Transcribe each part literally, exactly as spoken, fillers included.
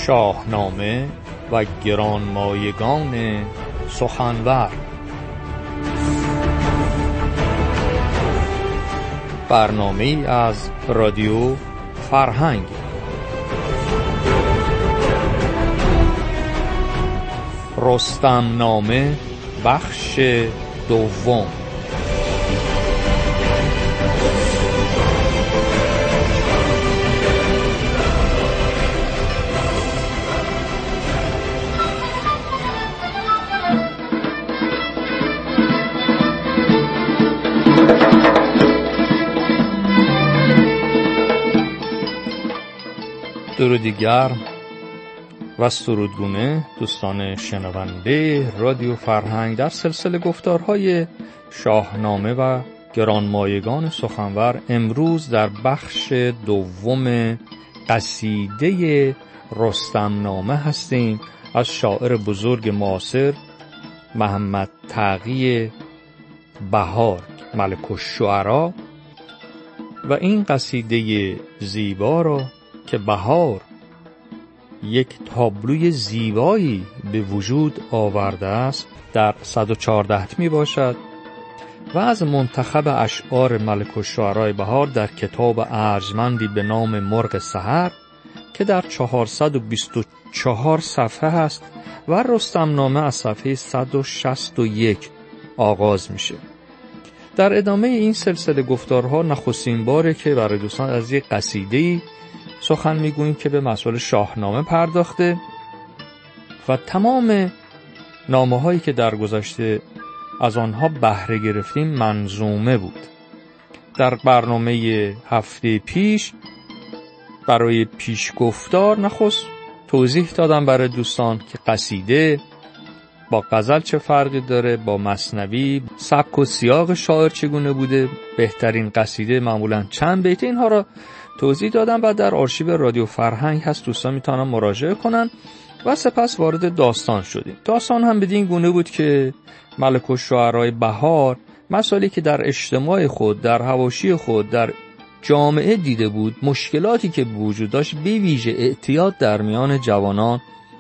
شاهنامه و گرانمایگان سخنور. برنامه‌ای از رادیو فرهنگ. رستم نامه بخش دوم. درودی گرم و سرودگونه دوستان شنونده رادیو فرهنگ در سلسله گفتارهای شاهنامه و گرانمایگان سخنور. امروز در بخش دوم قصیده رستم نامه هستیم از شاعر بزرگ معاصر محمد تقی بهار، ملک الشعرا. و این قصیده زیبا را که بهار یک تابلوی زیبایی به وجود آورده است در صد و چهارده می باشد و از منتخب اشعار ملک الشعرای بهار در کتاب ارجمندی به نام مرغ سحر که در چهارصد و بیست و چهار صفحه است و رستم نامه از صفحه صد و شصت و یک آغاز میشه. در ادامه این سلسله گفتارها نخستین باره که برای دوستان از یک قصیده‌ای سخن میگوییم که به مسائل شاهنامه پرداخته و تمام نامه هایی که در گذشته از آنها بهره گرفتیم منظومه بود. در برنامه هفته پیش برای پیشگفتار نخست توضیح دادم برای دوستان که قصیده با غزل چه فرقی داره، با مثنوی، سبک و سیاق شاعر چگونه بوده، بهترین قصیده معمولاً چند بیت، اینها را توضیح دادم و در آرشیو رادیو فرهنگ هست، دوستان میتونن مراجعه کنن. و سپس وارد داستان شدیم. داستان هم بدین گونه بود که ملک الشعرای بهار مسائلی که در اجتماع خود، در حواشی خود، در جامعه دیده بود، مشکلاتی که وجود داشت، به ویژه اعتیاد در میان جوانان،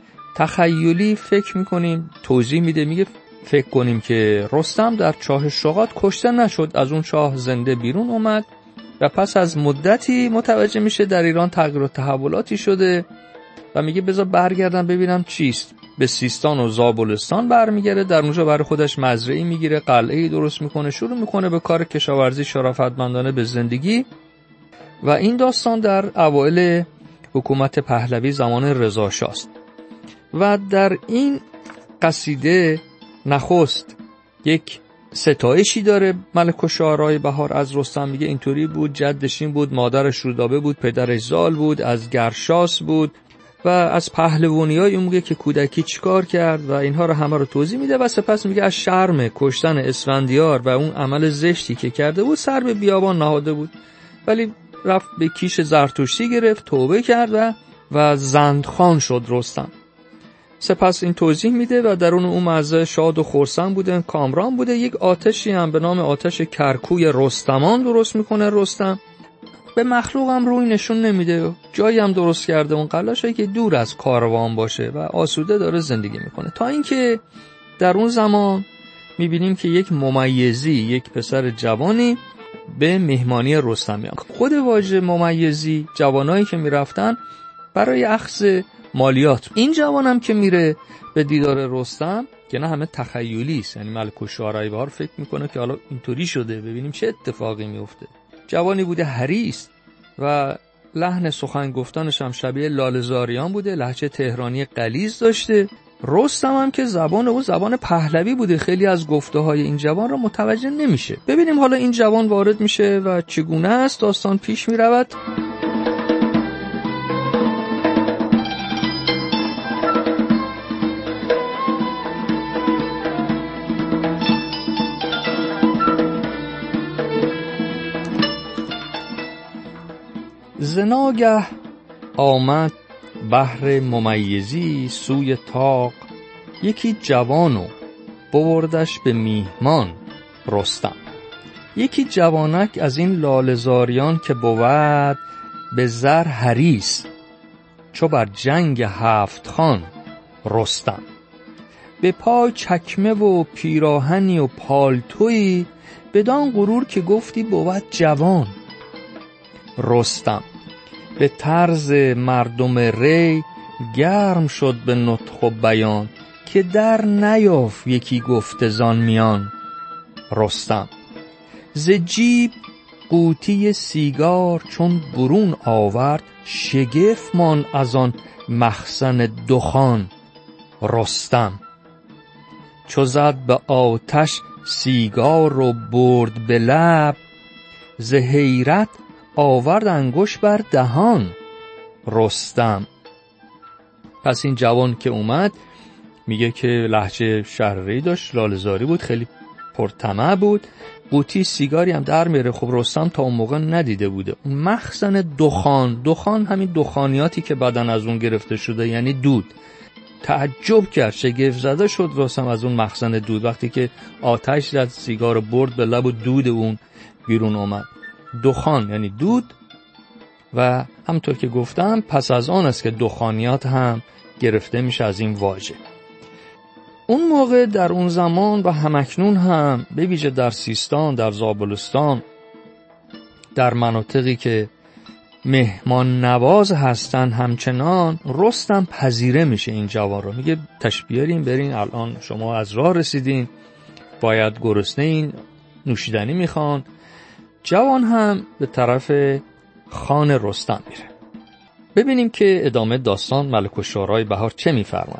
تخیلی فکر میکنیم توضیح میده. میگه فکر کنیم که رستم در چاه شغاد کشته نشد، از اون چاه زنده بیرون اومد و پس از مدتی متوجه میشه در ایران تغییر و تحولاتی شده و میگه بذار برگردم ببینم چیست. به سیستان و زابلستان برمیگره، در اونجا برای خودش مزرعه‌ای میگیره، قلعه‌ای درست میکنه، شروع میکنه به کار کشاورزی شرافتمندانه به زندگی. و این داستان در اوایل حکومت پهلوی زمان رضا شاه است. و در این قصیده نخست یک ستایشی داره ملک الشعرای بهار از رستم. میگه اینطوری بود، جدش این بود، مادرش رودابه بود، پدرش زال بود، از گرشاس بود و از پهلوانیای اون میگه که کودکی چیکار کرد و اینها رو همه رو توضیح میده. و سپس میگه از شرم کشتن اسفندیار و اون عمل زشتی که کرده بود سر به بیابان نهاده بود، ولی رفت به کیش زرتشتی گرفت، توبه کرد و و زندخوان شد رستم. سپس این توضیح میده و درون اون مزه شاد و خرسند بوده، کامران بوده. یک آتشی هم به نام آتش کرکوی رستمان درست میکنه رستم. به مخلوق هم روی نشون نمیده، جایی هم درست کرده اون قلاشایی که دور از کاروان باشه و آسوده داره زندگی میکنه. تا اینکه در اون زمان میبینیم که یک ممیزی، یک پسر جوانی به مهمانی رستم میاد. خود واژه ممیزی جوانایی که میرفتن برای اخذ مالیات. این جوانم که میره به دیدار رستم که نه همه تخیلی است، یعنی ملک الشعرای بهار فکر میکنه که حالا اینطوری شده، ببینیم چه اتفاقی میفته. جوانی بوده حریص و لحن سخن گفتنش هم شبیه لاله‌زاریان بوده، لهجه تهرانی غلیظ داشته. رستم هم که زبان او زبان پهلوی بوده، خیلی از گفته های این جوان را متوجه نمیشه. ببینیم حالا این جوان وارد میشه و چگونه است داستان پیش میرود. زناگه آمد بهر ممیزی سوی طاق، یکی جوانو بوردش به میهمان رستم. یکی جوانک از این لاله‌زاریان که بود به زر حریص، چو بر جنگ هفت خان رستم. به پای چکمه و پیراهنی و پالتویی، بدان غرور که گفتی بود جوان. رستم به طرز مردم ری گرم شد به نطق و بیان، که در نیافت یکی گفت زان میان. رستم ز جیب قوطی سیگار چون برون آورد، شگفت ماند از آن مخزن دخان. رستم چو زد به آتش سیگار و برد به لب، ز حیرت آورد انگشت بر دهان. رستم پس این جوان که اومد میگه که لهجه شهرری داشت، لاله‌زاری بود، خیلی پرطمع بود، قوطی سیگاری هم در میره. خب رستم تا اون موقع ندیده بوده اون مخزن دخان. دخان همین دخانیاتی که بعدن از اون گرفته شده، یعنی دود. تعجب کرد، شگفت زده شد رستم از اون مخزن دود. وقتی که آتش زد، سیگار برد به لب و دود اون بیرون اومد. دخان یعنی دود، و همطور که گفتم پس از آن است که دخانیات هم گرفته میشه از این واژه. اون موقع در اون زمان و همکنون هم به ویژه در سیستان، در زابلستان، در مناطقی که مهمان نواز هستن، همچنان رستم پذیره میشه این جوان رو. میگه تشبیرین برین، الان شما از راه رسیدین، باید گرسنه این، نوشیدنی میخوان. جوان هم به طرف خان رستم میره. ببینیم که ادامه داستان ملک الشعرای بهار چه میفرماید.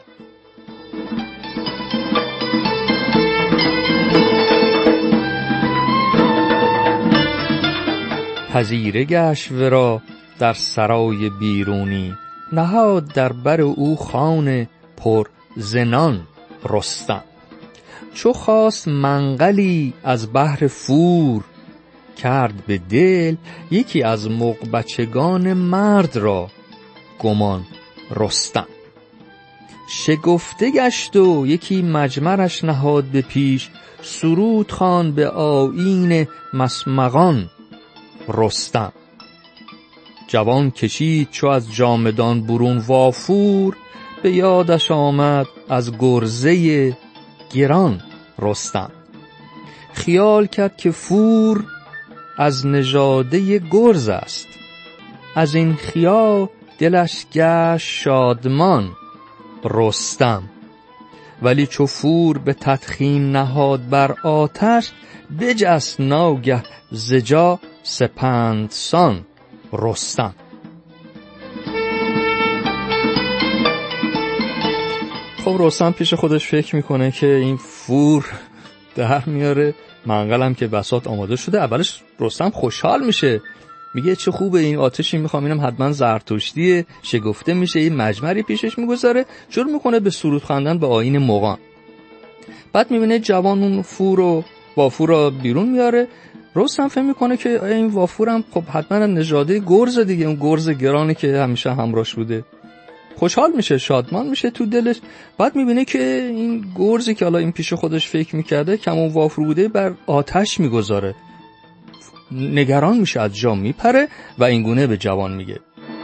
پذیره گشت ورا در سرای بیرونی، نهاد در بر او خوان پر زنان. رستم چو خواست منقلی از بهر فور، کرد به دل یکی از مغبچگان مرد را گمان. رستم شگفته گشت و یکی مجمرش نهاد به پیش، سرود خوان به آیین مسمغان. رستم جوان کشید چو از جامدان برون وافور، به یادش آمد از گرزه گران. رستم خیال کرد که فور از نژاده گرز است، از این خیال دلش گشت شادمان. رستم ولی چو فور به تدخین نهاد بر آتش، بجست ناگه ز جا سپندسان. رستم خب رستم پیش خودش فکر میکنه که این فور در میاره، منقلم که بساط آماده شده. اولش رستم خوشحال میشه، میگه چه خوبه این آتشی میخوام، اینم حتما زرتشتیه. شگفته میشه، این مجمری پیشش میگذاره، شروع میکنه به سرود خواندن به آیین مغان. بعد میبینه جوان اون فور و وافور رو بیرون میاره. رستم فهم میکنه که این وافورم خب حتما نژاده گرز دیگه، اون گرز گرانی که همیشه همراهش بوده. خوشحال میشه، شادمان میشه تو دلش. بعد میبینه که این گرزی که حالا این پیش خودش فکر میکرده کم اون وافور بوده، بر آتش میگذاره. نگران میشه، از جا میپره و اینگونه به جوان میگه: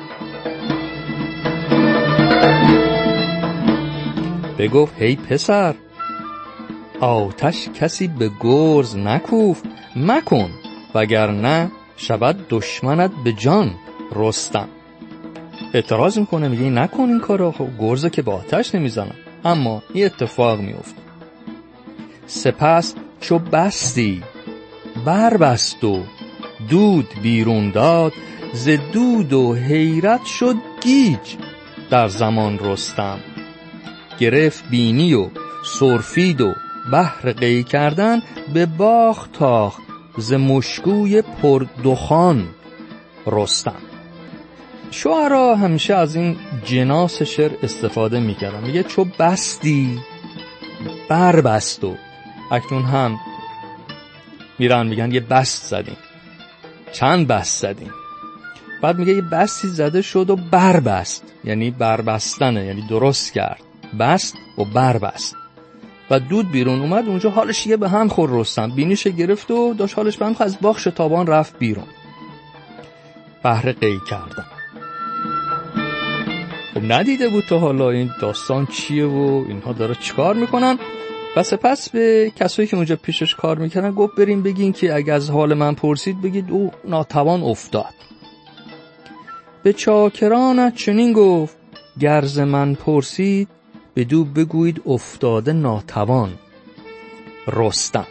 بگفت هی پسر، آتش کسی به گرز نکوفت، مکن وگرنه شود دشمنت به جان. رستم اعتراض میکنه، میگه نکن این کارو، خب گرزه که به آتش نمیزنن. اما این اتفاق میفته. سپس چو بستی بربست و دود بیرون داد، ز دود و حیرت شد گیج در زمان. رستم گرفت بینی و سرفید و بهر قی کردن، به باغ تاخت ز مشکوی پر دخان. رستم شعرا همیشه از این جناس شعر استفاده میکردن. میگه چو بستی بربست و، اکنون هم میرن میگن یه بست زدیم، چند بست زدیم. بعد میگه یه بستی زده شد و بربست، یعنی بربستنه، یعنی درست کرد. بست و بربست و دود بیرون اومد. اونجا حالش یه به هم خور. رستم بینیش گرفت و داشت حالش به هم خور، از باغ شتابان رفت بیرون. بهر قی کردن. خب ندیده بود تا حالا این داستان چیه و اینها داره چیکار میکنن. و سپس به کسایی که اونجا پیشش کار میکردن گفت بریم بگین که اگه از حال من پرسید بگید او ناتوان افتاد. به چاکرانت چنین گفت گرز من پرسید بدو بگویید افتاده ناتوان رستم.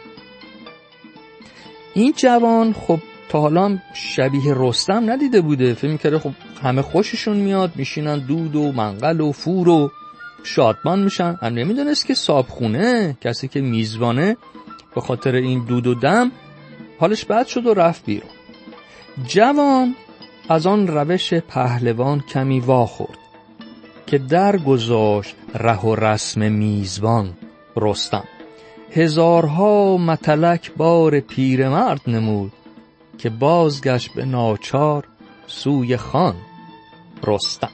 این جوان خب تا حالا شبیه رستم ندیده بوده، فکر می‌کرده خب همه خوششون میاد، میشینن دود و منقل و فور و شادمان میشن. هم نمیدونست که صابخونه، کسی که میزبانه، به خاطر این دود و دم حالش بد شد و رفت بیرون. جوان از آن روش پهلوان کمی واخورد که در گذاشت ره و رسم میزبان رستم. هزارها متلک بار پیرمرد نمود که بازگشت به ناچار سوی خان رستم.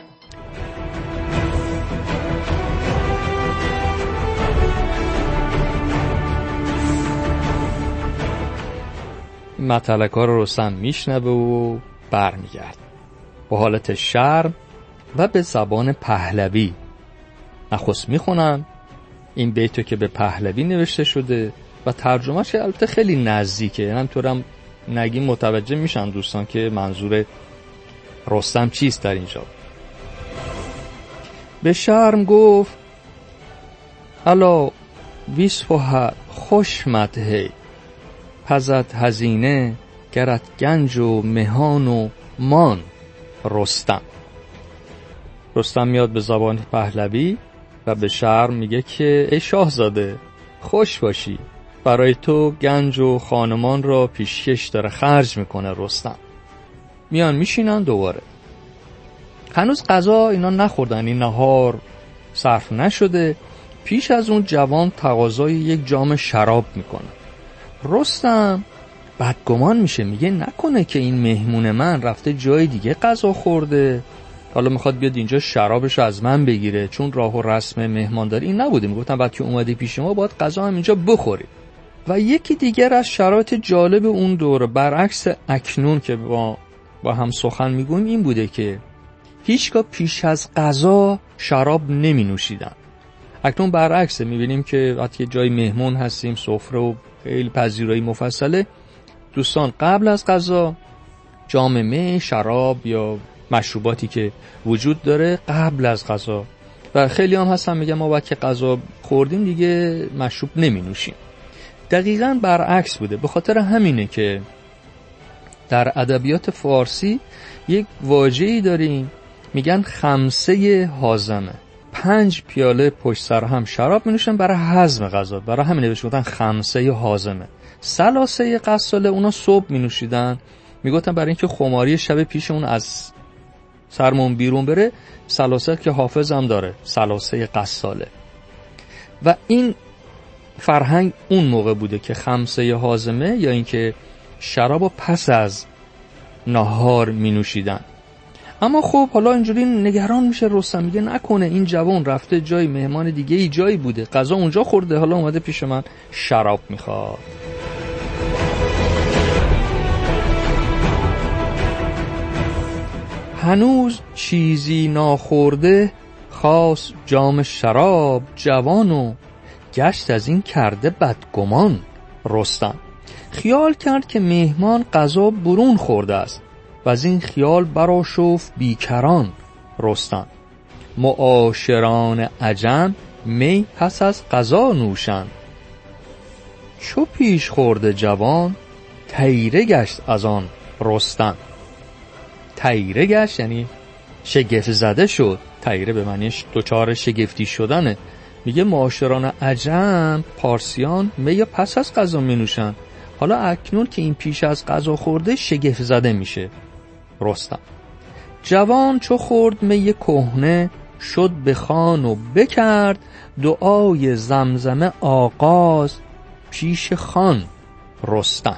متلک ها رو رستم میشنوه و برمیگرد با حالت شرم و به زبان پهلوی نخست میخونن این بیتو که به پهلوی نوشته شده و ترجمهش البته خیلی نزدیکه، همطورم نگیم متوجه میشن دوستان که منظور رستم چیست در اینجا. به شرم گفت الا ویسفه خوش مدهی پزد هزینه گرت گنج و مهان و مان رستم. رستم میاد به زبان پهلوی و به شرم میگه که ای شاهزاده خوش باشی، برای تو گنج و خانمان را پیشکش داره خرج میکنه رستم. میان میشینن دوباره، هنوز غذا اینا نخوردن، این نهار صرف نشده. پیش از اون جوان تقاضای یک جام شراب میکنه. رستم بدگمان میشه، میگه نکنه که این مهمون من رفته جای دیگه غذا خورده، حالا میخواد بیاد اینجا شرابشو از من بگیره، چون راه و رسم مهمانداری این نبوده. میگفتن بعد که اومدی پیش ما باید غذا هم اینجا بخوری. و یکی دیگر از شرایط جالب اون دوره برعکس اکنون که با با هم سخن میگویم این بوده که هیچگاه پیش از غذا شراب نمی نوشیدن. اکنون برعکسه، میبینیم که وقتی جای مهمون هستیم، سفره و خیلی پذیرایی مفصله، دوستان قبل از غذا جام می، شراب یا مشروباتی که وجود داره قبل از غذا. و خیلی هم هستن میگن ما وقتی غذا خوردیم دیگه مشروب نمی نوشیم. دقیقاً برعکس بوده. به خاطر همینه که در ادبیات فارسی یک واژه‌ای داریم میگن خمسه هاضمه، پنج پیاله پشت سر هم شراب می نوشن برای هضم غذا، برای همین نوشته بودن خمسه هاضمه. ثلاثه قصاله اونا صبح می نوشیدن، میگفتن برای اینکه خماری شب پیش اون از سرمون بیرون بره. ثلاثه که حافظ هم داره، ثلاثه قصاله. و این فرهنگ اون موقع بوده که خمسه هاضمه یا اینکه شرابو پس از نهار می نوشیدن. اما خب حالا اینجوری نگران میشه رستم، میگه نکنه این جوان رفته جای مهمان دیگه ای جایی بوده، غذا اونجا خورده، حالا اومده پیش من شراب میخواد. هنوز چیزی ناخورده خواست جام شراب جوانو، گشت از این کرده بدگمان رستم. خیال کرد که مهمان غذا برون خورده است و از این خیال برآشفت بیکران رستم. معاشران عجم می پس از غذا نوشند، چو پیش خورده جوان تیره گشت از آن رستم. تیره گشت یعنی شگفت زده شد، تیره به معنی دوچار شگفتی شدنه. میگه معاشران عجم پارسیان می پس از غذا می نوشن، حالا اکنون که این پیش از غذا خورده شگفت زده میشه رستم. جوان چو خورد می کهنه شد به خان و بکرد، دعای زمزمه آغاز پیش خان رستم.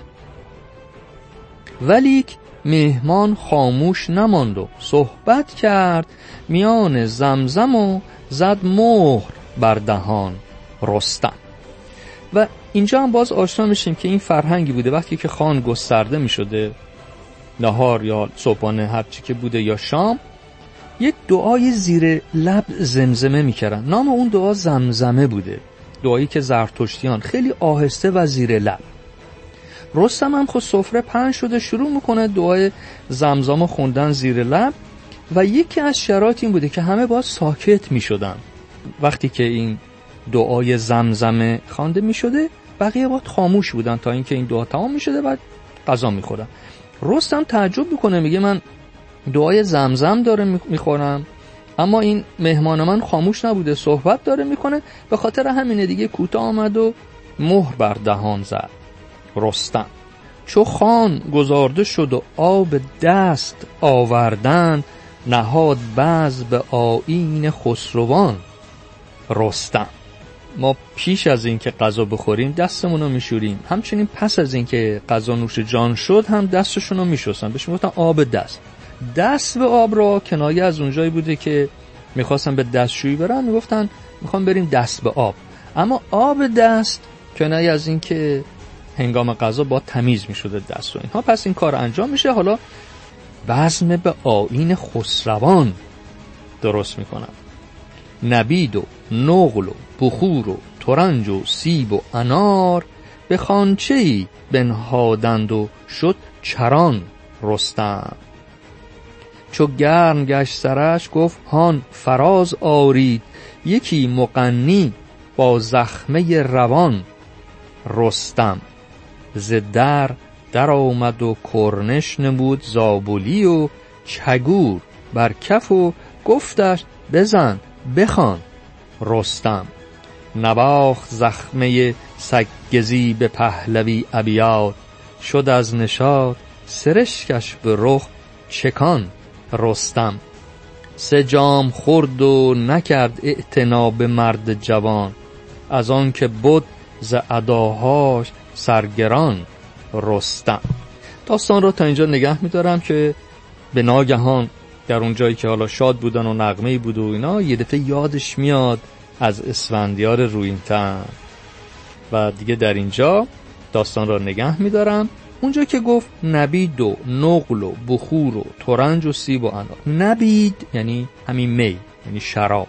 ولیک مهمان خاموش نماند و صحبت کرد، میان زمزم و زد مهر بر دهان رستم. و اینجا هم باز آشنا میشیم که این فرهنگی بوده وقتی که خان گسترده میشده، نهار یا صبحانه هر چی که بوده یا شام، یک دعای زیر لب زمزمه میکردن. نام اون دعا زمزمه بوده، دعایی که زرتشتیان خیلی آهسته و زیر لب. رستم هم خود سفره پهن شده شروع میکنه دعای زمزمه خوندن زیر لب و یکی از شرایط این بوده که همه باید ساکت میشدن. وقتی که این دعای زمزمه خوانده میشده بقیه باید خاموش بودن تا اینکه این دعا تمام میشده بعد غذا میخورن. رستم تعجب میکنه، میگه من دعای زمزم داره میخورم اما این مهمان من خاموش نبوده، صحبت داره میکنه. به خاطر همینه دیگه کوتاه آمد و مهر بر دهان زد. رستم چو خوان گذارده شد و آب دست آوردن، نهاد باز به آیین خسروان. رستم ما پیش از این که غذا بخوریم دستمون رو میشوریم، همچنین پس از این که غذا نوش جان شد هم دستشون رو میشستن، بهش میگفتن آب دست. دست به آب را کنایه از اونجایی بوده که میخواستن به دستشویی برن، میگفتن میخوام بریم دست به آب. اما آب دست کنایه از این که هنگام غذا با تمیز میشده دست و اینها. پس این کار انجام میشه. حالا بزم به آیین خسروان درست میکنن. نبید و نقل و بخور و ترنج و سیب و انار، به خانچه‌ای بنهادند و شد چران. رستم چو گرم گشت سرش گفت هان فراز آرید، یکی مغنی با زخمه روان. رستم ز در در آمد و کرنش نمود زابلی و چگور بر کف و گفتش بزن بخوان. رستم نواخت زخمه سگزی به پهلوی ابیات، شد از نشاط سرشکش به رخ چکان. رستم سه جام خورد و نکرد اعتنا به مرد جوان، از آن که بود ز اداهاش سرگران. رستم داستان رو تا اینجا نگه می‌دارم که به ناگهان در اون جایی که حالا شاد بودن و نغمه‌ای بود و اینا، یه دفعه یادش میاد از اسفندیار رویینتن و دیگه در اینجا داستان رو نگه می‌دارم. اونجا که گفت نبید و نقل و بخور و ترنج و سیب و انار. نبید یعنی همین می، یعنی شراب.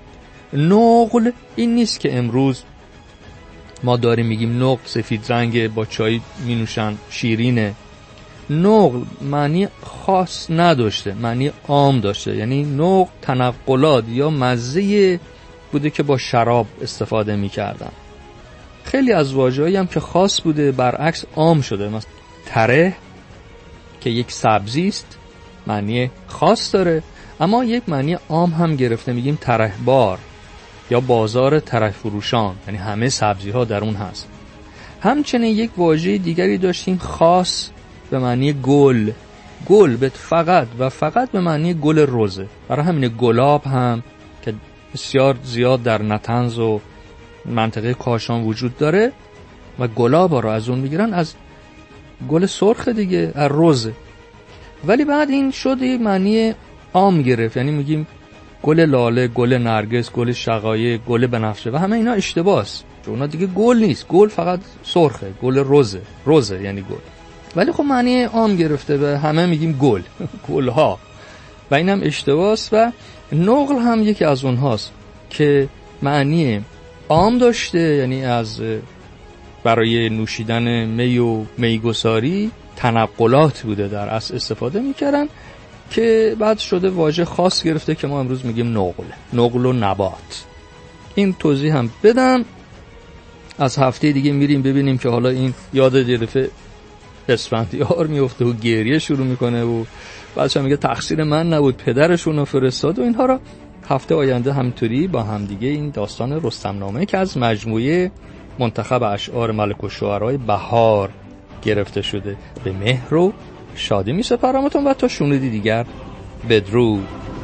نقل این نیست که امروز ما داریم میگیم نقل سفید رنگ با چای می نوشن شیرینه. نقل معنی خاص نداشته، معنی عام داشته. یعنی نقل تنقلات یا مزه بوده که با شراب استفاده میکردن. خیلی از واژه‌ای هم که خاص بوده برعکس عام شده. مثلا تره که یک سبزی است معنی خاص داره اما یک معنی عام هم گرفته، میگیم ترهبار یا بازار تره فروشان، یعنی همه سبزی ها در اون هست. همچنین یک واژه دیگری داشتیم خاص به معنی گل. گل به فقط و فقط به معنی گل رزه. برای همین گلاب هم که بسیار زیاد در نطنز و منطقه کاشان وجود داره و گلاب ها رو از اون میگیرن، از گل سرخ دیگه، از رزه. ولی بعد این شد یه معنی عام گرفت، یعنی میگیم گل لاله، گل نرگس، گل شقایق، گل بنفشه و همه اینا اشتباهه. چون اونا دیگه گل نیست، گل فقط سرخه، گل رزه، رزه یعنی گل. ولی خب معنی عام گرفته به همه میگیم گل، گلها و اینم اشتباهه. و نقل هم یکی از اونهاست که معنی عام داشته، یعنی از برای نوشیدن می و میگساری تنقلات بوده در اصل استفاده میکردن که بعد شده واژه خاص گرفته که ما امروز میگیم نقل، نقل و نبات. این توضیح هم بدم. از هفته دیگه میریم ببینیم که حالا این یاد دفعه اسفندیار میفته و گریه شروع میکنه و بعدش هم میگه تقصیر من نبود، پدرشون رو فرستاد و اینها را هفته آینده همینطوری با هم دیگه این داستان رستم نامه که از مجموعه منتخب اشعار ملک الشعرای بهار گرفته شده به مهر و شادی می سپارمتون و تا شنودی دیگر بدرود.